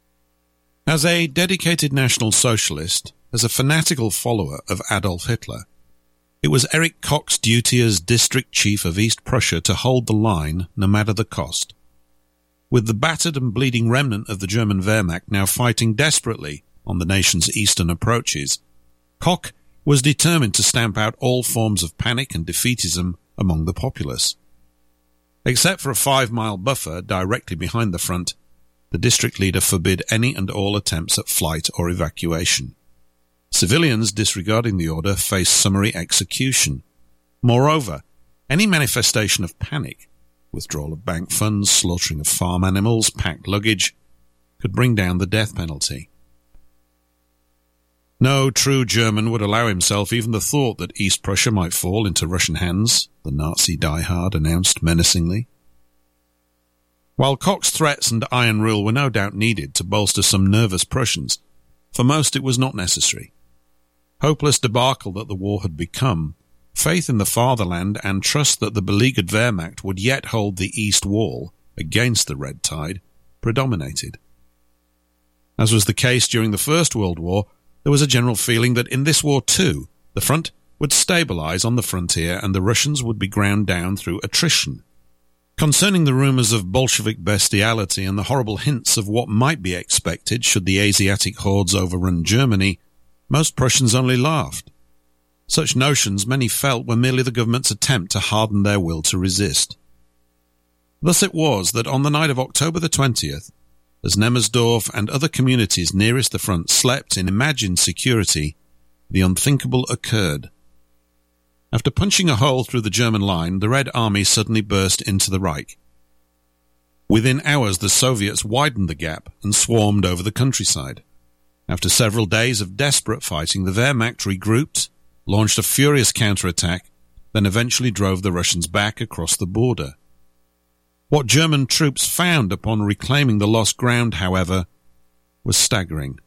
As a dedicated National Socialist, as a fanatical follower of Adolf Hitler, it was Erich Koch's duty as district chief of East Prussia to hold the line no matter the cost. With the battered and bleeding remnant of the German Wehrmacht now fighting desperately on the nation's eastern approaches, Koch was determined to stamp out all forms of panic and defeatism among the populace. Except for a 5-mile buffer directly behind the front, the district leader forbid any and all attempts at flight or evacuation. Civilians disregarding the order faced summary execution. Moreover, any manifestation of panic, withdrawal of bank funds, slaughtering of farm animals, packed luggage, could bring down the death penalty. No true German would allow himself even the thought that East Prussia might fall into Russian hands, the Nazi diehard announced menacingly. While Koch's threats and iron rule were no doubt needed to bolster some nervous Prussians, for most it was not necessary. Hopeless debacle that the war had become, faith in the fatherland and trust that the beleaguered Wehrmacht would yet hold the east wall against the red tide predominated. As was the case during the First World War, there was a general feeling that in this war too, the front would stabilize on the frontier and the Russians would be ground down through attrition. Concerning the rumors of Bolshevik bestiality and the horrible hints of what might be expected should the Asiatic hordes overrun Germany, most Prussians only laughed. Such notions, many felt, were merely the government's attempt to harden their will to resist. Thus it was that on the night of October the 20th, as Nemmersdorf and other communities nearest the front slept in imagined security, the unthinkable occurred. After punching a hole through the German line, the Red Army suddenly burst into the Reich. Within hours, the Soviets widened the gap and swarmed over the countryside. After several days of desperate fighting, the Wehrmacht regrouped, launched a furious counterattack, then eventually drove the Russians back across the border. What German troops found upon reclaiming the lost ground, however, was staggering.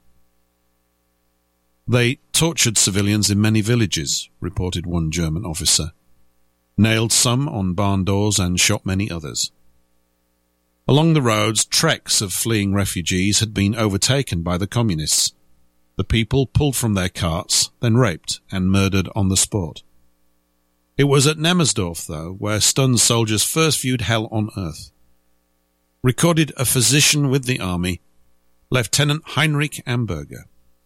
They tortured civilians in many villages, reported one German officer, nailed some on barn doors and shot many others. Along the roads, treks of fleeing refugees had been overtaken by the communists. The people pulled from their carts, then raped and murdered on the spot. It was at Nemmersdorf, though, where stunned soldiers first viewed hell on earth. Recorded a physician with the army, Lieutenant Heinrich Amberger.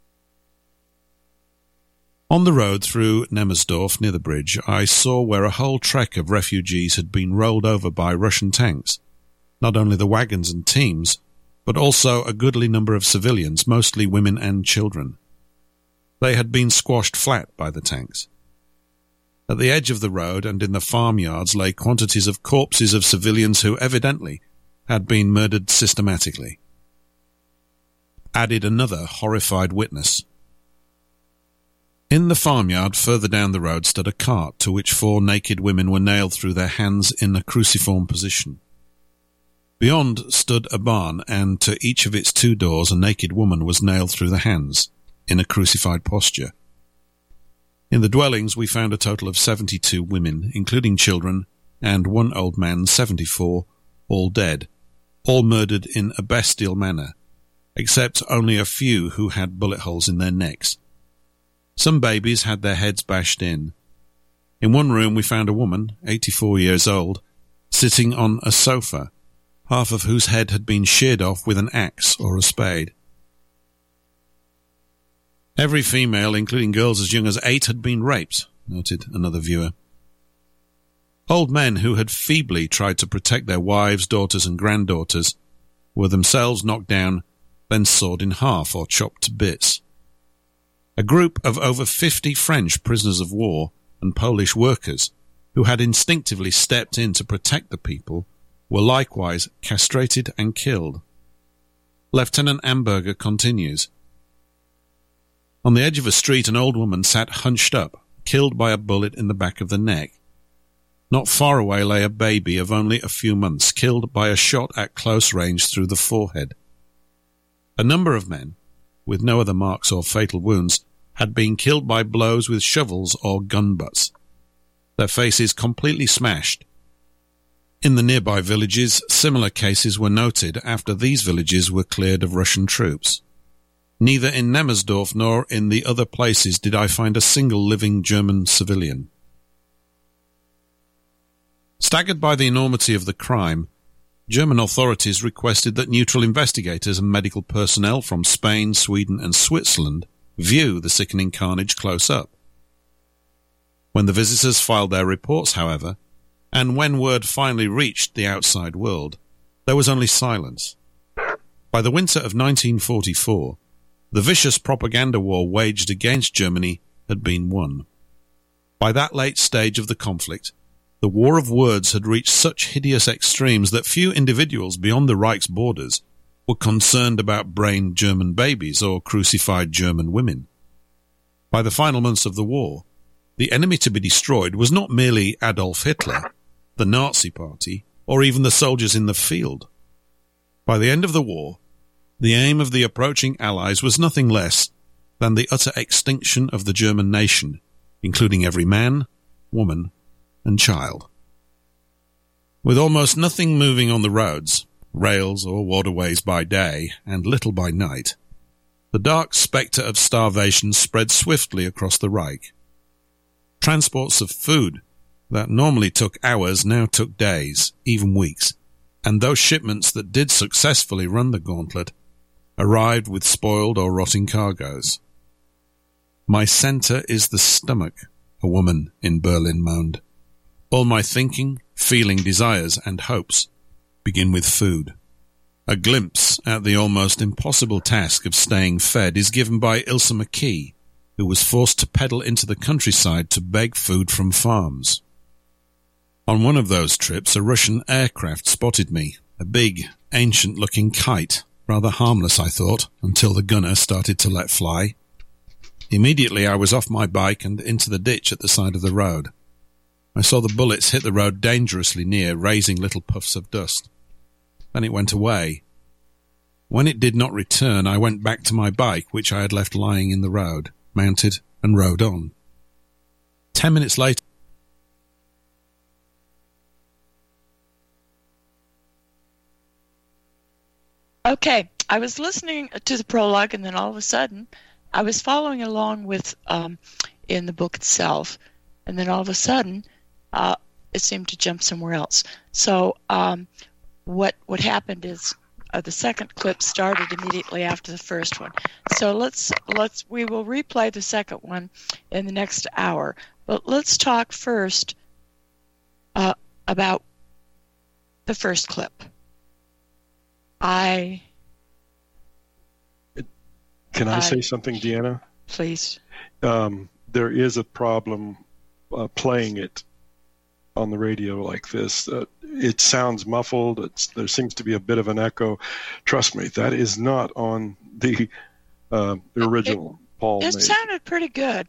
On the road through Nemmersdorf near the bridge, I saw where a whole trek of refugees had been rolled over by Russian tanks. Not only the wagons and teams, but also a goodly number of civilians, mostly women and children. They had been squashed flat by the tanks. At the edge of the road and in the farmyards lay quantities of corpses of civilians who evidently had been murdered systematically. Added another horrified witness. In the farmyard further down the road stood a cart to which 4 naked women were nailed through their hands in a cruciform position. Beyond stood a barn, and to each of its 2 doors a naked woman was nailed through the hands, in a crucified posture. In the dwellings we found a total of 72 women, including children, and 1 old man, 74, all dead, all murdered in a bestial manner, except only a few who had bullet holes in their necks. Some babies had their heads bashed in. In one room we found a woman, 84 years old, sitting on a sofa, half of whose head had been sheared off with an axe or a spade. Every female, including girls as young as 8, had been raped, noted another viewer. Old men who had feebly tried to protect their wives, daughters, and granddaughters were themselves knocked down, then sawed in half or chopped to bits. A group of over 50 French prisoners of war and Polish workers who had instinctively stepped in to protect the people were likewise castrated and killed. Lieutenant Amberger continues, on the edge of a street an old woman sat hunched up, killed by a bullet in the back of the neck. Not far away lay a baby of only a few months, killed by a shot at close range through the forehead. A number of men, with no other marks or fatal wounds, had been killed by blows with shovels or gun butts, their faces completely smashed. In the nearby villages, similar cases were noted after these villages were cleared of Russian troops. Neither in Nemmersdorf nor in the other places did I find a single living German civilian. Staggered by the enormity of the crime, German authorities requested that neutral investigators and medical personnel from Spain, Sweden, and Switzerland view the sickening carnage close up. When the visitors filed their reports, however, and when word finally reached the outside world, there was only silence. By the winter of 1944, the vicious propaganda war waged against Germany had been won. By that late stage of the conflict, the war of words had reached such hideous extremes that few individuals beyond the Reich's borders were concerned about brained German babies or crucified German women. By the final months of the war, the enemy to be destroyed was not merely Adolf Hitler, the Nazi Party, or even the soldiers in the field. By the end of the war, the aim of the approaching Allies was nothing less than the utter extinction of the German nation, including every man, woman, and child. With almost nothing moving on the roads, rails or waterways by day, and little by night, the dark spectre of starvation spread swiftly across the Reich. Transports of food that normally took hours now took days, even weeks, and those shipments that did successfully run the gauntlet arrived with spoiled or rotting cargoes. My center is the stomach, a woman in Berlin moaned. All my thinking, feeling, desires, and hopes begin with food. A glimpse at the almost impossible task of staying fed is given by Ilse McKee, who was forced to pedal into the countryside to beg food from farms. On one of those trips, a Russian aircraft spotted me, a big, ancient-looking kite. Rather harmless, I thought, until the gunner started to let fly. Immediately I was off my bike and into the ditch at the side of the road. I saw the bullets hit the road dangerously near, raising little puffs of dust. Then it went away. When it did not return, I went back to my bike, which I had left lying in the road, mounted, and rode on. 10 minutes later, Okay, I was listening to the prologue, and then all of a sudden, I was following along with in the book itself, and then all of a sudden, it seemed to jump somewhere else. So what happened is the second clip started immediately after the first one. So we will replay the second one in the next hour, but let's talk first about the first clip. Can I say something, Deanna? Please. there is a problem playing it on the radio like this. It sounds muffled. There seems to be a bit of an echo. Trust me, that is not on the original Paul made. It sounded pretty good.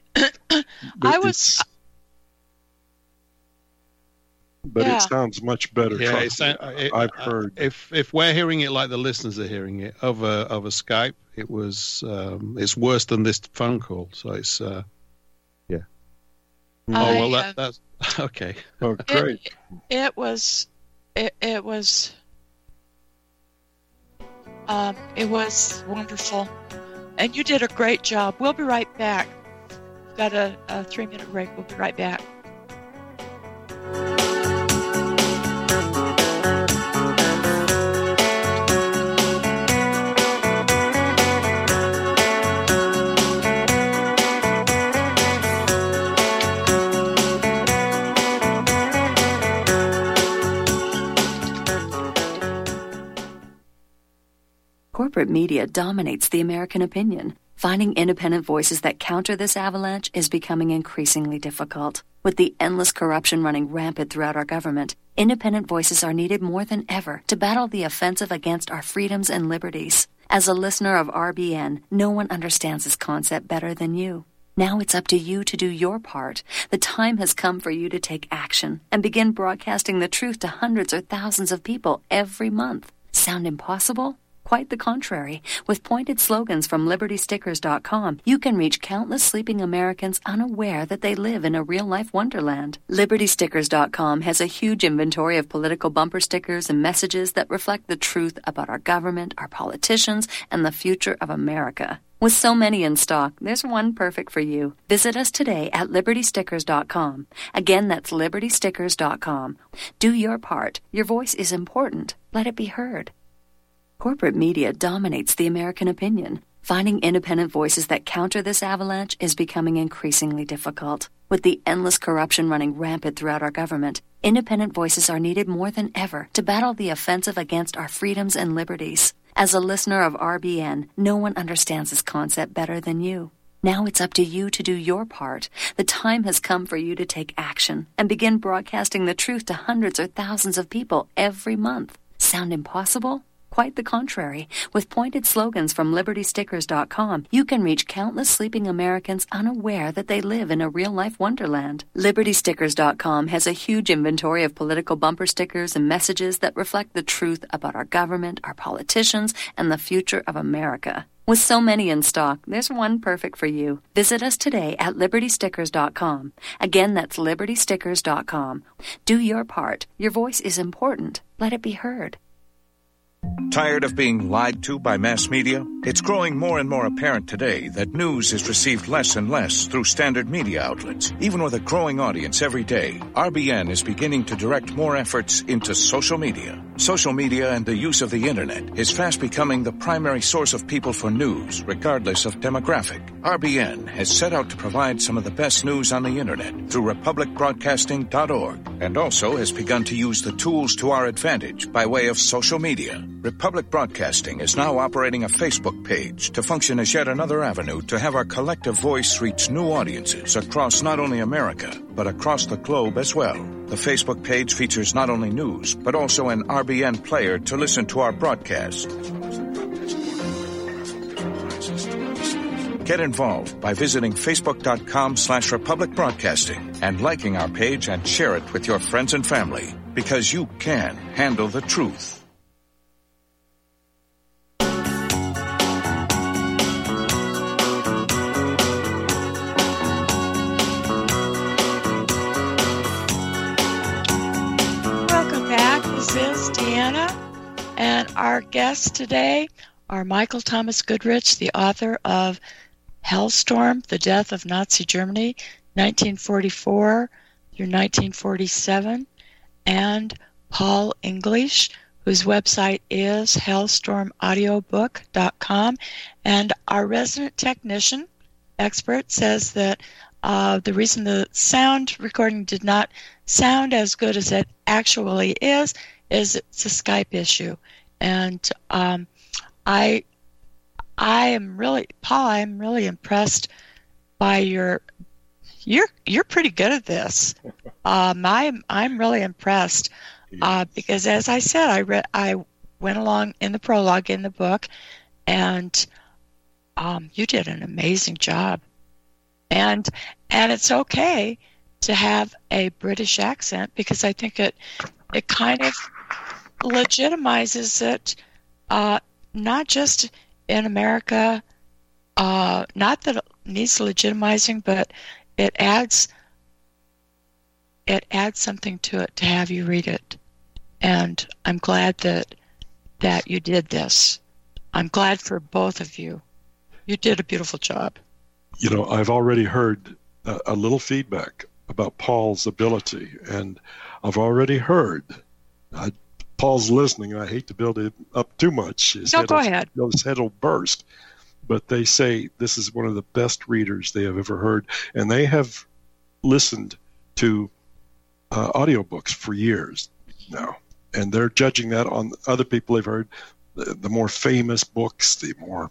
But it sounds much better. Yeah, I've heard. If we're hearing it like the listeners are hearing it over Skype, it was it's worse than this phone call. So it's yeah. That's okay. Oh, great. It was wonderful, and you did a great job. We'll be right back. We've got a 3-minute break. We'll be right back. Corporate media dominates the American opinion. Finding independent voices that counter this avalanche is becoming increasingly difficult. With the endless corruption running rampant throughout our government, independent voices are needed more than ever to battle the offensive against our freedoms and liberties. As a listener of RBN, no one understands this concept better than you. Now it's up to you to do your part. The time has come for you to take action and begin broadcasting the truth to hundreds or thousands of people every month. Sound impossible? Quite the contrary. With pointed slogans from LibertyStickers.com, you can reach countless sleeping Americans unaware that they live in a real-life wonderland. LibertyStickers.com has a huge inventory of political bumper stickers and messages that reflect the truth about our government, our politicians, and the future of America. With so many in stock, there's one perfect for you. Visit us today at LibertyStickers.com. Again, that's LibertyStickers.com. Do your part. Your voice is important. Let it be heard. Corporate media dominates the American opinion. Finding independent voices that counter this avalanche is becoming increasingly difficult. With the endless corruption running rampant throughout our government, independent voices are needed more than ever to battle the offensive against our freedoms and liberties. As a listener of RBN, no one understands this concept better than you. Now it's up to you to do your part. The time has come for you to take action and begin broadcasting the truth to hundreds or thousands of people every month. Sound impossible? Quite the contrary. With pointed slogans from LibertyStickers.com, you can reach countless sleeping Americans unaware that they live in a real-life wonderland. LibertyStickers.com has a huge inventory of political bumper stickers and messages that reflect the truth about our government, our politicians, and the future of America. With so many in stock, there's one perfect for you. Visit us today at LibertyStickers.com. Again, that's LibertyStickers.com. Do your part. Your voice is important. Let it be heard. Tired of being lied to by mass media? It's growing more and more apparent today that news is received less and less through standard media outlets. Even with a growing audience every day, RBN is beginning to direct more efforts into social media. Social media and the use of the internet is fast becoming the primary source of people for news, regardless of demographic. RBN has set out to provide some of the best news on the internet through republicbroadcasting.org, and also has begun to use the tools to our advantage by way of social media. Republic Broadcasting is now operating a Facebook page to function as yet another avenue to have our collective voice reach new audiences across not only America, but across the globe as well. The Facebook page features not only news, but also an RBN player to listen to our broadcast. Get involved by visiting Facebook.com/Republic Broadcasting and liking our page and share it with your friends and family, because you can handle the truth. This is Deanna, and our guests today are Michael Thomas Goodrich, the author of Hellstorm, The Death of Nazi Germany, 1944 through 1947, and Paul English, whose website is hellstormaudiobook.com. And our resident technician expert says that the reason the sound recording did not sound as good as it actually is it's a Skype issue. And I am really, Paul, I'm really impressed by you're pretty good at this. I'm really impressed because, as I said, I went along in the prologue in the book, and you did an amazing job. And it's okay to have a British accent, because I think it kind of legitimizes it, not just in America, not that it needs legitimizing, but it adds something to it to have you read it. And I'm glad that you did this. I'm glad for both of you. You did a beautiful job. You know, I've already heard a little feedback about Paul's ability, and I've already heard Paul's listening. I hate to build it up too much. Go ahead. His head will burst. But they say this is one of the best readers they have ever heard, and they have listened to audiobooks for years now, and they're judging that on other people they've heard, the more famous books, the more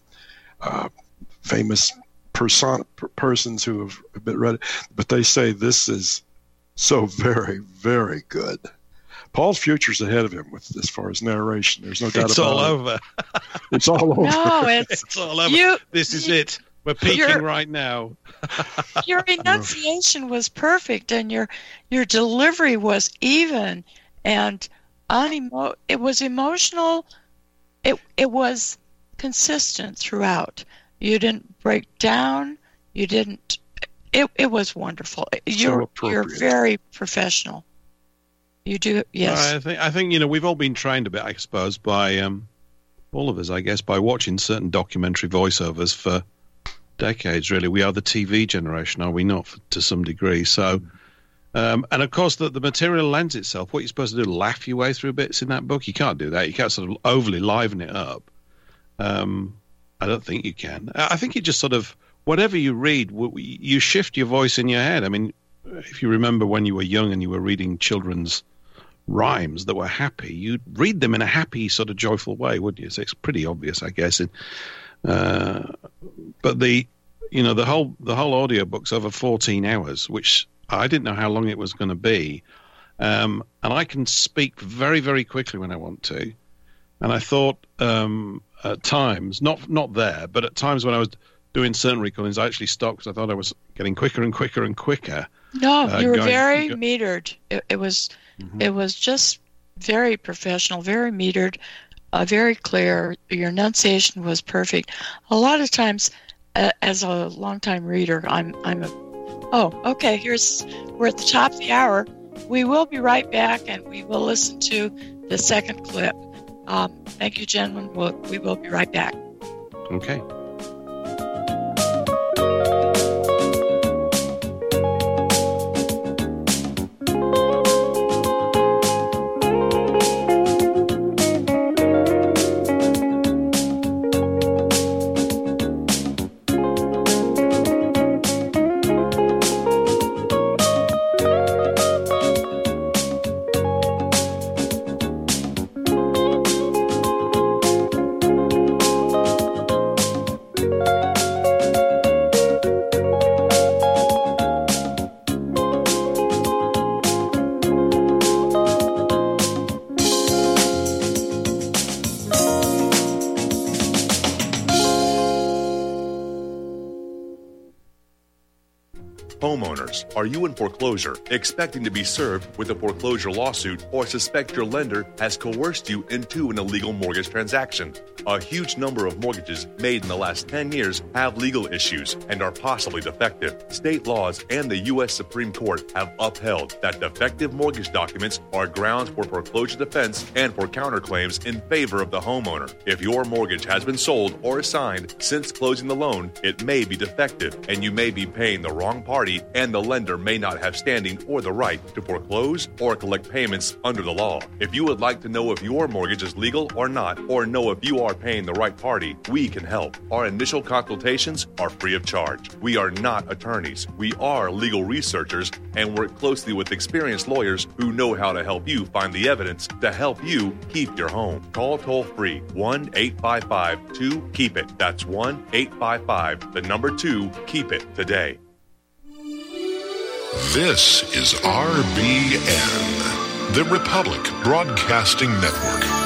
famous persons who have read it. But they say this is so very, very good. Paul's future's ahead of him as far as narration. There's no doubt it's about all it. Over. It's all over. No, it's all over. This is it. We're peaking right now. Your enunciation was perfect, and your delivery was even, and it was emotional. It was consistent throughout. You didn't break down. You didn't. It was wonderful. You're very professional. You do, yes. I think we've all been trained a bit, I suppose, by all of us, I guess, by watching certain documentary voiceovers for decades. Really, we are the TV generation, are we not? To some degree. So, and of course, the material lends itself. What you're supposed to do, laugh your way through bits in that book. You can't do that. You can't sort of overly liven it up. I don't think you can. I think you just sort of whatever you read, you shift your voice in your head. I mean, if you remember when you were young and you were reading children's rhymes that were happy, you'd read them in a happy sort of joyful way, wouldn't you? So it's pretty obvious, I guess. But the whole audiobook's over 14 hours, which I didn't know how long it was going to be. And I can speak very, very quickly when I want to. And I thought at times, not there, but at times when I was doing certain recordings, I actually stopped because I thought I was getting quicker and quicker and quicker. No, you were very metered. It was just very professional, very metered, very clear. Your enunciation was perfect. A lot of times, as a longtime reader, we're at the top of the hour. We will be right back, and we will listen to the second clip. Thank you, gentlemen. We will be right back. Okay. Homeowners, are you in foreclosure, expecting to be served with a foreclosure lawsuit, or suspect your lender has coerced you into an illegal mortgage transaction? A huge number of mortgages made in the last 10 years have legal issues and are possibly defective. State laws and the U.S. Supreme Court have upheld that defective mortgage documents are grounds for foreclosure defense and for counterclaims in favor of the homeowner. If your mortgage has been sold or assigned since closing the loan, it may be defective and you may be paying the wrong party party, and the lender may not have standing or the right to foreclose or collect payments under the law. If you would like to know if your mortgage is legal or not, or know if you are paying the right party, we can help. Our initial consultations are free of charge. We are not attorneys. We are legal researchers and work closely with experienced lawyers who know how to help you find the evidence to help you keep your home. Call toll-free 1-855-2-KEEP-IT. That's 1-855-2-KEEP-IT today. This is RBN, the Republic Broadcasting Network.